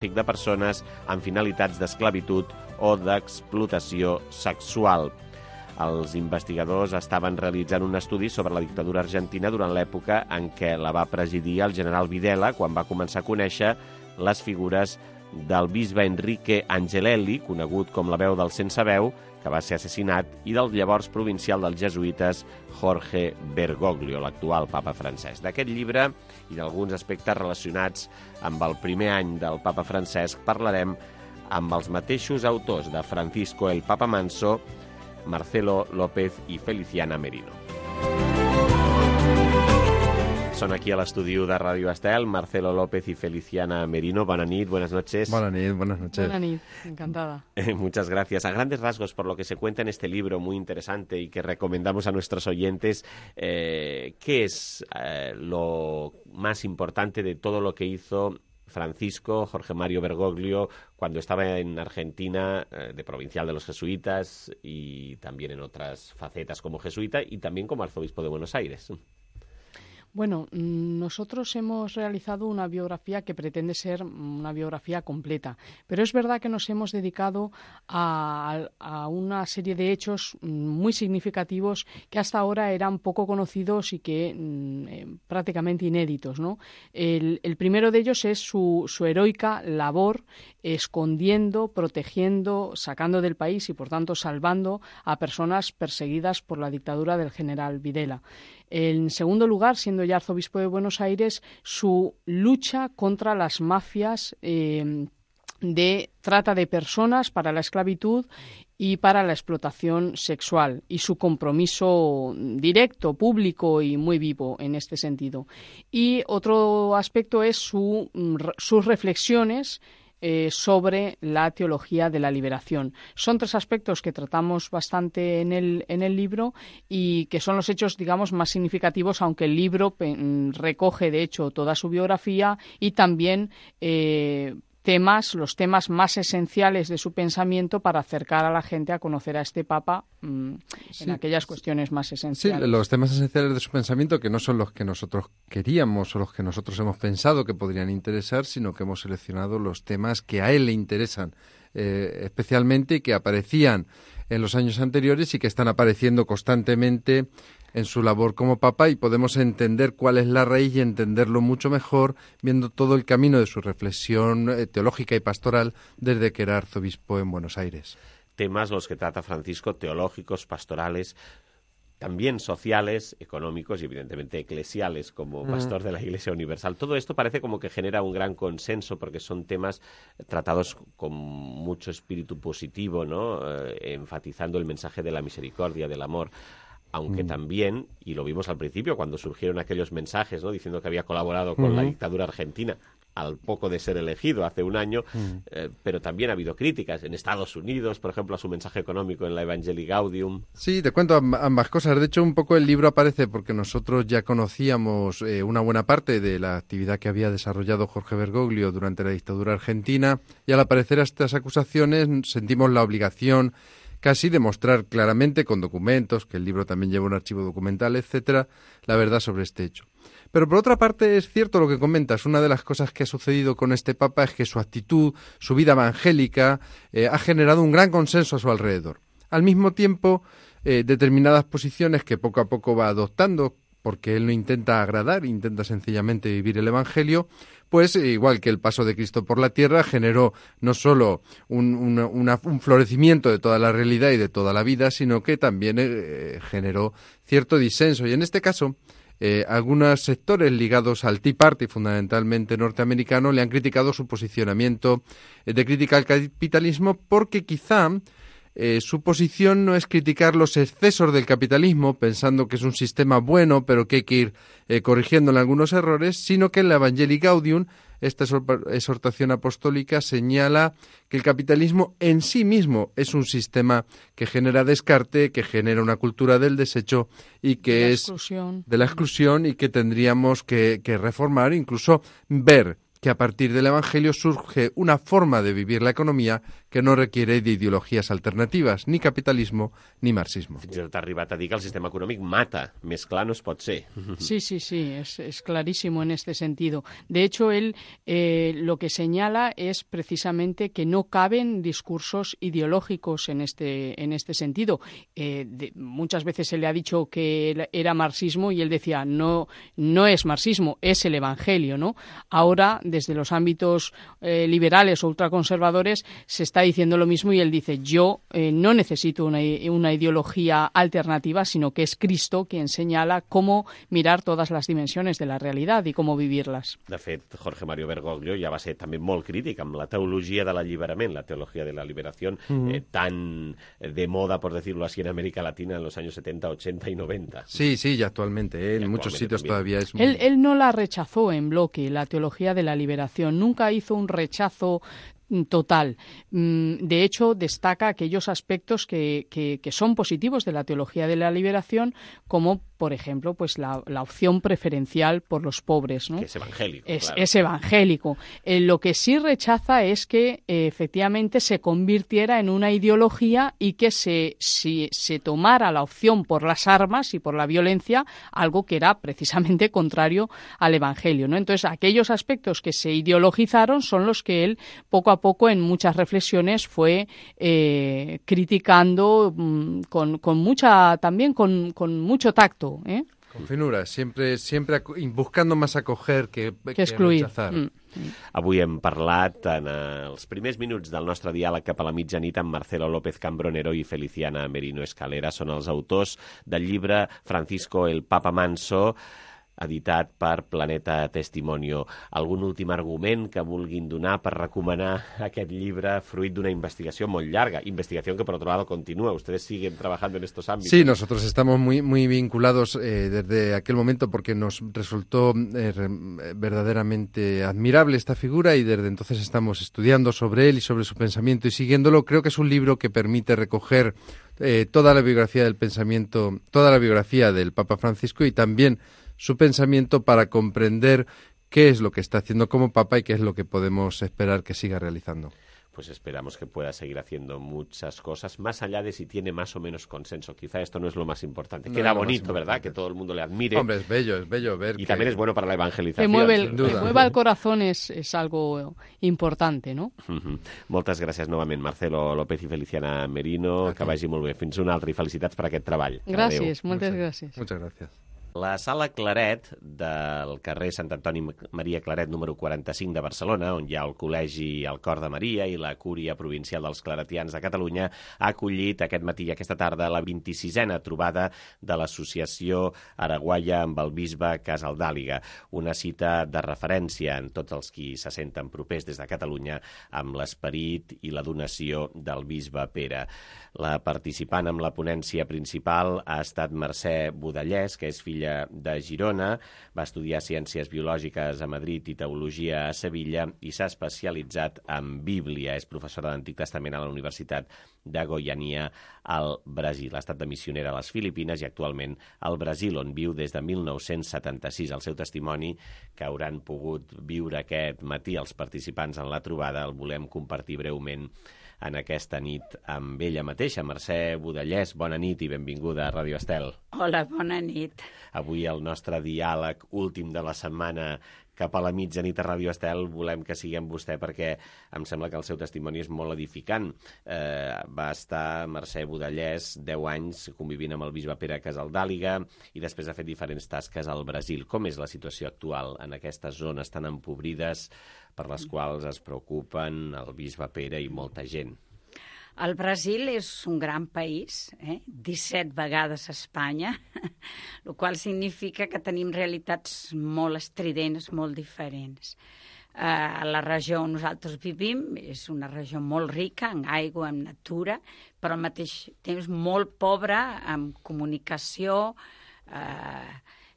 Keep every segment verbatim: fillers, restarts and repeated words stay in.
de persones amb finalitats d'esclavitud o d'explotació sexual. Els investigadors estaven realitzant un estudi sobre la dictadura argentina durant l'època en què la va presidir el general Videla, quan va començar a conèixer les figures del bisbe Enrique Angelelli, conegut com la veu del sense veu, que va ser assassinat, i del llavors provincial dels jesuïtes Jorge Bergoglio, l'actual papa francès. D'aquest llibre i d'alguns aspectes relacionats amb el primer any del papa Francesc parlarem amb els mateixos autors de Francisco el Papa Manso, Marcelo López i Feliciana Merino. Són aquí a l'estudi de Radio Estel, Marcelo López y Feliciana Merino. Buenas nit, buenas noches. Buenas nit, buenas noches. Buenas nit, encantada. Eh, muchas gracias. A grandes rasgos, por lo que se cuenta en este libro muy interesante y que recomendamos a nuestros oyentes, eh, ¿qué es eh, lo más importante de todo lo que hizo Francisco Jorge Mario Bergoglio cuando estaba en Argentina, eh, de provincial de los jesuitas y también en otras facetas como jesuita y también como arzobispo de Buenos Aires? Bueno, nosotros hemos realizado una biografía que pretende ser una biografía completa, pero es verdad que nos hemos dedicado a, a una serie de hechos muy significativos que hasta ahora eran poco conocidos y que eh, prácticamente inéditos, ¿no? El, el primero de ellos es su, su heroica labor escondiendo, protegiendo, sacando del país y, por tanto, salvando a personas perseguidas por la dictadura del general Videla. En segundo lugar, siendo ya arzobispo de Buenos Aires, su lucha contra las mafias eh, de trata de personas para la esclavitud y para la explotación sexual, y su compromiso directo, público y muy vivo en este sentido. Y otro aspecto es su, sus reflexiones Eh, sobre la teología de la liberación. Son tres aspectos que tratamos bastante en el, en el libro y que son los hechos, digamos, más significativos, aunque el libro pe- recoge, de hecho, toda su biografía y también eh, temas, los temas más esenciales de su pensamiento para acercar a la gente a conocer a este Papa mmm, sí, en aquellas cuestiones más esenciales. Sí, los temas esenciales de su pensamiento, que no son los que nosotros queríamos o los que nosotros hemos pensado que podrían interesar, sino que hemos seleccionado los temas que a él le interesan eh, especialmente y que aparecían en los años anteriores y que están apareciendo constantemente en su labor como papa, y podemos entender cuál es la raíz y entenderlo mucho mejor viendo todo el camino de su reflexión eh, teológica y pastoral desde que era arzobispo en Buenos Aires. Temas los que trata Francisco, teológicos, pastorales, también sociales, económicos y evidentemente eclesiales, como pastor de la Iglesia Universal. Todo esto parece como que genera un gran consenso porque son temas tratados con mucho espíritu positivo, ¿no? Eh, enfatizando el mensaje de la misericordia, del amor. Aunque mm. también, y lo vimos al principio cuando surgieron aquellos mensajes, ¿no?, diciendo que había colaborado con mm. la dictadura argentina al poco de ser elegido hace un año, mm. eh, pero también ha habido críticas en Estados Unidos, por ejemplo, a su mensaje económico en la Evangelii Gaudium. Sí, te cuento ambas cosas. De hecho, un poco el libro aparece porque nosotros ya conocíamos eh, una buena parte de la actividad que había desarrollado Jorge Bergoglio durante la dictadura argentina, y al aparecer estas acusaciones sentimos la obligación casi demostrar claramente con documentos, que el libro también lleva un archivo documental, etcétera, la verdad sobre este hecho. Pero por otra parte es cierto lo que comentas. Una de las cosas que ha sucedido con este Papa es que su actitud, su vida evangélica, eh, ha generado un gran consenso a su alrededor. Al mismo tiempo, eh, determinadas posiciones que poco a poco va adoptando, porque él no intenta agradar, intenta sencillamente vivir el Evangelio, pues igual que el paso de Cristo por la tierra generó no solo un, una, una, un florecimiento de toda la realidad y de toda la vida, sino que también eh, generó cierto disenso. Y en este caso, eh, algunos sectores ligados al Tea Party, fundamentalmente norteamericano, le han criticado su posicionamiento eh, de crítica al capitalismo, porque quizá Eh, su posición no es criticar los excesos del capitalismo, pensando que es un sistema bueno, pero que hay que ir eh, corrigiendo en algunos errores, sino que en la Evangelii Gaudium, esta exhortación apostólica, señala que el capitalismo en sí mismo es un sistema que genera descarte, que genera una cultura del desecho y que de es exclusión. de la exclusión, y que tendríamos que, que reformar, incluso ver que a partir del Evangelio surge una forma de vivir la economía que no requiere de ideologías alternativas, ni capitalismo ni marxismo. Fins i tot ha arribat a dir que el sistema econòmic mata. Més clar no es pot ser. Sí, sí, sí, es, es clarísimo en este sentido. De hecho, él eh, lo que señala es precisamente que no caben discursos ideológicos en este, en este sentido. Eh, de, muchas veces se le ha dicho que era marxismo y él decía, no, no es marxismo, es el Evangelio, ¿no? Ahora, desde los ámbitos eh, liberales o ultraconservadores, se está diciendo lo mismo y él dice, yo eh, no necesito una, una ideología alternativa, sino que es Cristo quien señala cómo mirar todas las dimensiones de la realidad i cómo vivirlas. De fet, Jorge Mario Bergoglio ja va ser també molt crític amb la teologia de l'alliberament, la teología de la liberación, mm-hmm. eh, tan de moda, por decirlo así, en América Latina en los años setenta, ochenta y noventa. Sí, sí, y actualmente, eh, en muchos sitios también. Todavía es... Muy... Él, él no la rechazó en bloque, la teología de la liberación, nunca hizo un rechazo total. De hecho, destaca aquellos aspectos que, que, que son positivos de la teología de la liberación, como, por ejemplo, pues la, la opción preferencial por los pobres, ¿no? Que es evangélico. Es, claro. es evangélico. Eh, lo que sí rechaza es que eh, efectivamente se convirtiera en una ideología y que se, si, se tomara la opción por las armas y por la violencia, algo que era precisamente contrario al evangelio, ¿no? Entonces, aquellos aspectos que se ideologizaron son los que él poco a poco en muchas reflexiones fue eh, criticando mmm, con, con mucha también con, con mucho tacto, ¿eh? Con finura, siempre, siempre buscando más acoger que, que, que excluir. rechazar. Mm. Avui hem parlat en els primers minuts del nostre diàleg cap a la mitjanit amb Marcelo López Cambronero i Feliciana Merino Escalera. Són els autors del llibre Francisco el Papa Manso, editat per Planeta Testimonio. Algun últim argument que vulguin donar per recomanar aquest llibre fruit d'una investigació molt llarga, investigación que por otro lado continúa. Ustedes siguen trabajando en estos ámbitos. Sí, nosotros estamos muy, muy vinculados eh, desde aquel momento porque nos resultó eh, verdaderamente admirable esta figura y desde entonces estamos estudiando sobre él y sobre su pensamiento y siguiéndolo. Creo que es un libro que permite recoger eh, toda la biografía del pensamiento, toda la biografía del Papa Francisco y también su pensamiento para comprender qué es lo que está haciendo como Papa y qué es lo que podemos esperar que siga realizando. Pues esperamos que pueda seguir haciendo muchas cosas, más allá de si tiene más o menos consenso. Quizá esto no es lo más importante. No Queda bonito, ¿verdad? Que todo el mundo le admire. Hombre, es bello, es bello ver Y que... también es bueno para la evangelización. Que mueve el, que mueva el corazón es, es algo importante, ¿no? Uh-huh. Moltes gràcies novament, Marcelo López i Feliciana Merino. Okay. Que vagi molt bé. Fins una altra i felicitats per aquest treball. Gràcies, Adéu. moltes gràcies. Muchas gracias. La Sala Claret del carrer Sant Antoni Maria Claret número quaranta-cinc de Barcelona, on hi ha el Col·legi El Cor de Maria i la Cúria Provincial dels Claretians de Catalunya, ha acollit aquest matí i aquesta tarda la vint-i-sisena trobada de l'Associació Araguaia amb el bisbe Casaldàliga, una cita de referència en tots els qui se senten propers des de Catalunya amb l'esperit i la donació del bisbe Pere. La participant amb la ponència principal ha estat Mercè Budallès, que és filla de Girona, va estudiar Ciències Biològiques a Madrid i Teologia a Sevilla i s'ha especialitzat en Bíblia. És professora d'Antic Testament a la Universitat de Goiânia al Brasil. Ha estat de missionera a les Filipines i actualment al Brasil, on viu des de mil nou-cents setanta-sis. El seu testimoni, que hauran pogut viure aquest matí els participants en la trobada, el volem compartir breument en aquesta nit amb ella mateixa. Mercè Budallès, bona nit i benvinguda a Ràdio Estel. Hola, bona nit. Avui el nostre diàleg últim de la setmana cap a la mitjanit a Ràdio Estel volem que sigui amb vostè perquè em sembla que el seu testimoni és molt edificant. Eh, va estar Mercè Budallès deu anys convivint amb el bisbe Pere Casaldàliga i després ha fet diferents tasques al Brasil. Com és la situació actual en aquestes zones tan empobrides per les quals es preocupen el bisbe Pere i molta gent? El Brasil és un gran país, eh? disset vegades Espanya, el qual significa que tenim realitats molt estridents, molt diferents. Uh, la regió on nosaltres vivim és una regió molt rica en aigua, en natura, però al mateix temps molt pobra en comunicació, uh,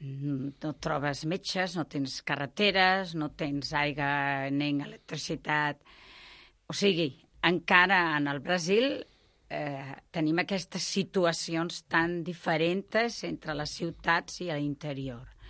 no trobes metges, no tens carreteres, no tens aigua ni electricitat. O sigui, encara en el Brasil eh, tenim aquestes situacions tan diferents entre les ciutats i l'interior.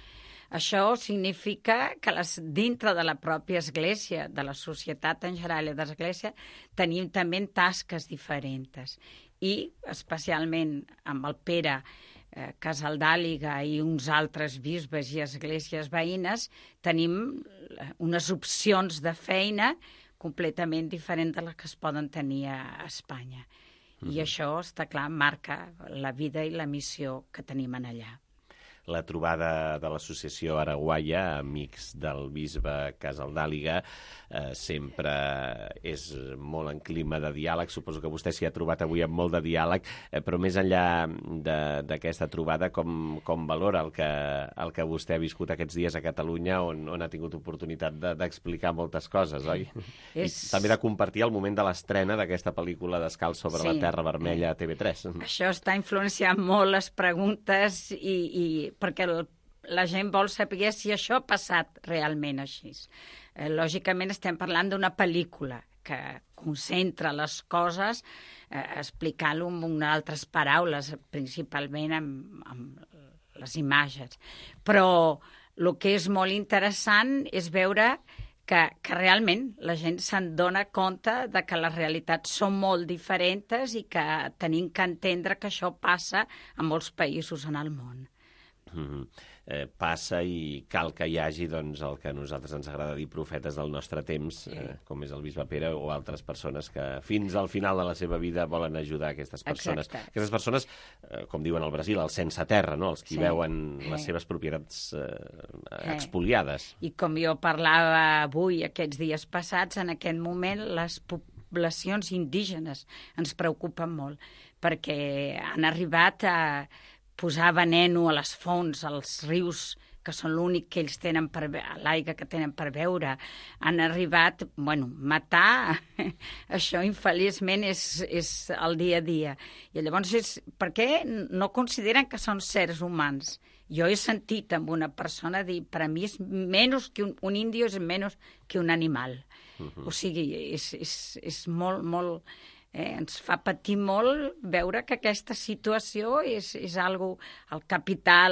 Això significa que les, dintre de la pròpia església, de la societat en general i de l'església, tenim també tasques diferents. I especialment amb el Pere eh, Casaldàliga i uns altres bisbes i esglésies veïnes, tenim unes opcions de feina completament diferents de les que es poden tenir a Espanya. I mm-hmm. això, està clar, marca la vida i la missió que tenim en allà. La trobada de l'associació Araguaia, amics del bisbe Casaldàliga, eh, sempre és molt en clima de diàleg. Suposo que vostè s'hi ha trobat avui amb molt de diàleg, eh, però més enllà d'aquesta trobada, com, com valora el que, el que vostè ha viscut aquests dies a Catalunya, on, on ha tingut oportunitat d'explicar de, moltes coses, oi? És... I també de compartir el moment de l'estrena d'aquesta pel·lícula Descalç sobre sí. la Terra Vermella a T V tres. Això està influenciant molt les preguntes i... i... perquè el, la gent vol saber si això ha passat realment així. Eh, lògicament estem parlant d'una pel·lícula que concentra les coses eh, explicant-ho amb unes altres paraules, principalment amb, amb les imatges. Però el que és molt interessant és veure que, que realment la gent se'n dona compte de que les realitats són molt diferents i que tenim que entendre que això passa a molts països en el món. Mm-hmm. eh, passa i cal que hi hagi doncs, el que a nosaltres ens agrada dir profetes del nostre temps, eh, com és el bisbe Pere o altres persones que fins al final de la seva vida volen ajudar aquestes persones. Exacte. Aquestes persones, eh, com diuen al Brasil, els sense terra, no? Els que sí. veuen eh. les seves propietats eh, eh. expoliades. I com jo parlava avui, aquests dies passats, en aquest moment les poblacions indígenes ens preocupen molt, perquè han arribat a posar veneno a les fonts, als rius, que són l'únic que ells tenen per l'aigua que tenen per beure. Han arribat, bueno, matar, això infeliçment és, és el dia a dia. I llavors, és, per què no consideren que són sers humans? Jo he sentit amb una persona dir, per a mi és menys que un, un índio és menys que un animal. Uh-huh. O sigui, és, és, és molt, molt... Eh, ens fa patir molt veure que aquesta situació és, és algo, el capital,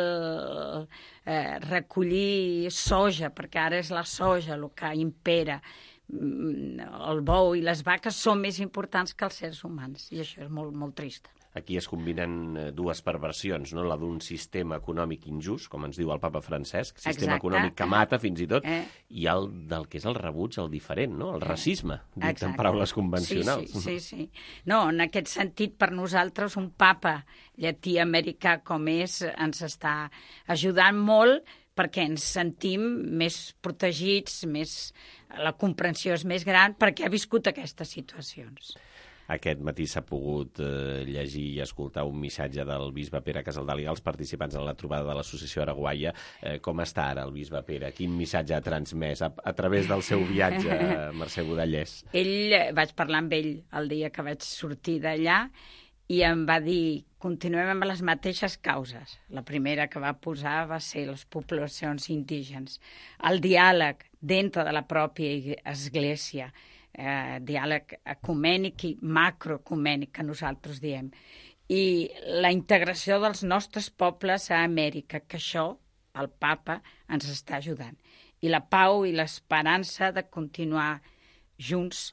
eh, recollir soja, perquè ara és la soja el que impera, el bou i les vaques són més importants que els sers humans, i això és molt, molt trist. Aquí es combinen dues perversions, no? La d'un sistema econòmic injust, com ens diu el papa Francesc, sistema Exacte. econòmic que mata fins i tot, eh. i el del que és el rebuig al diferent, no? El racisme, dit Exacte. en paraules convencionals. Sí, sí, sí, sí. No, en aquest sentit, per nosaltres, un papa llatí-americà com és ens està ajudant molt perquè ens sentim més protegits, més... la comprensió és més gran perquè ha viscut aquestes situacions. Aquest matí s'ha pogut eh, llegir i escoltar un missatge del bisbe Pere Casaldàliga als participants en la trobada de l'associació Araguaia. Eh, com està ara el bisbe Pere? Quin missatge ha transmès a, a través del seu viatge, a Mercè Budallès? Ell, vaig parlar amb ell el dia que vaig sortir d'allà i em va dir, continuem amb les mateixes causes. La primera que va posar va ser les poblacions indígenes. El diàleg dintre de la pròpia església, Eh, diàleg ecumènic i macroecumènic, que nosaltres diem, i la integració dels nostres pobles a Amèrica, que això el papa ens està ajudant. I la pau i l'esperança de continuar junts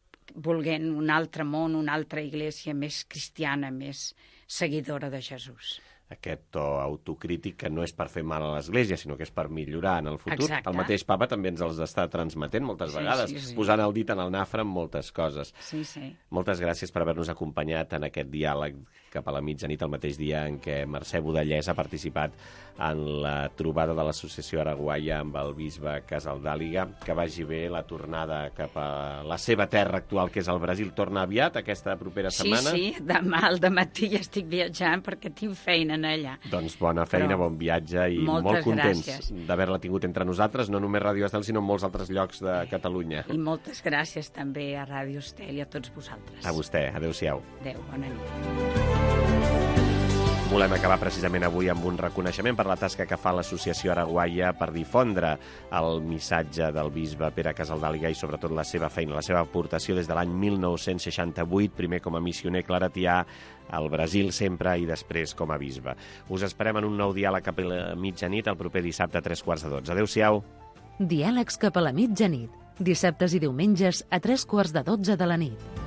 volent un altre món, una altra iglesia més cristiana, més seguidora de Jesús. Aquest to autocrític que no és per fer mal a l'Església, sinó que és per millorar en el futur. Exacte. El mateix papa també ens els està transmetent moltes sí, vegades, sí, sí. posant el dit en el nafre en moltes coses. Sí, sí. Moltes gràcies per haver-nos acompanyat en aquest diàleg cap a la mitjanit, el mateix dia en què Mercè Budallès ha participat en la trobada de l'associació Araguaia amb el bisbe Casaldàliga. Que vagi bé la tornada cap a la seva terra actual, que és el Brasil. Torna aviat, aquesta propera setmana? Sí, sí, demà al dematí ja estic viatjant perquè tinc feina allà. Doncs bona feina, Però bon viatge i molt contents d'haver-la tingut entre nosaltres, no només Ràdio Estel, sinó en molts altres llocs de Catalunya. I moltes gràcies també a Ràdio Estel i a tots vosaltres. A vostè, adéu-siau. Adéu, bona nit. Volem acabar precisament avui amb un reconeixement per la tasca que fa l'Associació Araguaia per difondre el missatge del bisbe Pere Casaldàliga i sobretot la seva feina, la seva aportació des de l'any mil nou-cents seixanta-vuit, primer com a missioner claretià al Brasil sempre i després com a bisbe. Us esperem en un nou diàleg cap a la mitjanit el proper dissabte a tres quarts de dotze. Adéu-siau. Diàlegs cap a la mitjanit, dissabtes i diumenges a tres quarts de dotze de la nit.